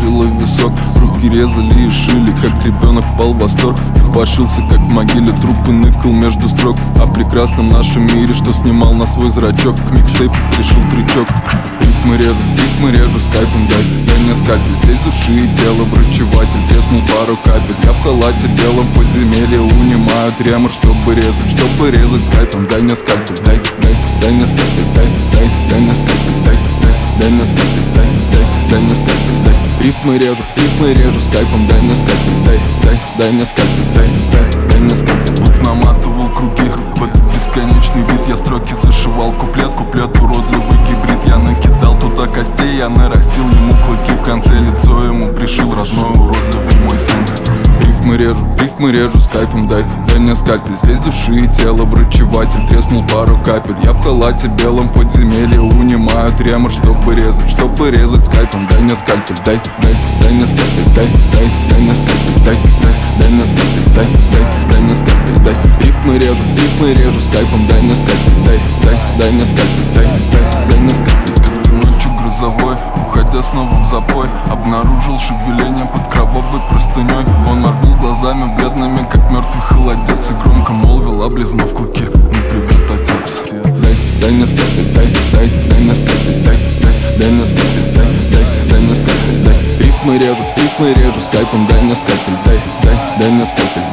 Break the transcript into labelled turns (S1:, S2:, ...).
S1: ударила в висок. Руки резали и шили, как ребенок впал в восторг. Пошился, как в могиле, трупы ныкал между строк. О прекрасном нашем мире, что снимал на свой зрачок. К микстейпу пришел трючок. Рифмы режу с кайфом, дай мне скальпель. Здесь души и тела врачеватель, треснул пару капель. Я в халате белом в подземелье унимаю тремор, чтобы резать с кайфом. Дай мне скальпель, дай мне скальпель, дай мне скальпель, дай мне скальпель, дай мне скальпель, дай. Рифмы режу с кайфом, дай мне скальпель, дай мне скальпель, дай мне скальпель. Будто наматывал круги в этот бесконечный бит. Я строки зашивал в куплет уродливый гибрид. Я накидал туда костей, я нарастил ему клыки. В конце лицо ему пришил родной уродливый мой сын. Рифмы режу с кайфом, дай мне скальпель. Здесь души и тела врачеватель, треснул пару капель. Я в халате белом в подземелье унимаю тремор, чтобы резать с кайфом. Дай мне скальпель, дай мне скальпель, дай мне скальпель, дай мне скальпель, дай мне скальпель, дай. Рифмы режу с кайфом, дай мне скальпель, дай мне скальпель, дай мне скальпель. Как-то ночью грозовой, уходя снова в запой, обнаружил шевеление под кровавой простыней. Он моргнул глазами бледными, как мертвый холодец, и громко молвил, облизнув клыки: ну привет, отец. Дай мне скальпель, дай мне скальпель, дай мне скальпель, дай мне скальпель, дай. Рифмы режу с кайфом, дай мне скальпель, дай мне скальпель.